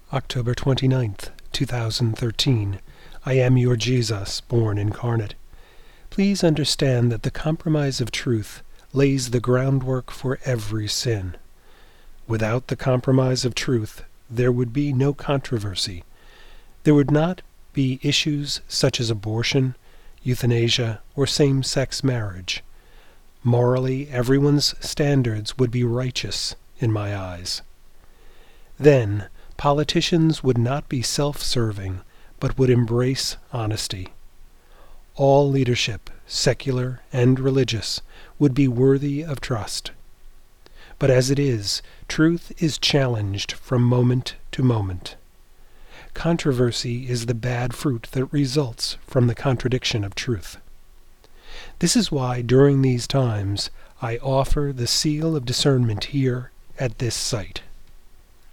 October 29th, 2013. I am your Jesus, born incarnate. Please understand that the compromise of truth lays the groundwork for every sin. Without the compromise of truth, there would be no controversy. There would not be issues such as abortion, euthanasia, or same-sex marriage. Morally, everyone's standards would be righteous in my eyes. Then, politicians would not be self-serving, but would embrace honesty. All leadership, secular and religious, would be worthy of trust. But as it is, truth is challenged from moment to moment. Controversy is the bad fruit that results from the contradiction of truth. This is why during these times I offer the seal of discernment here at this site.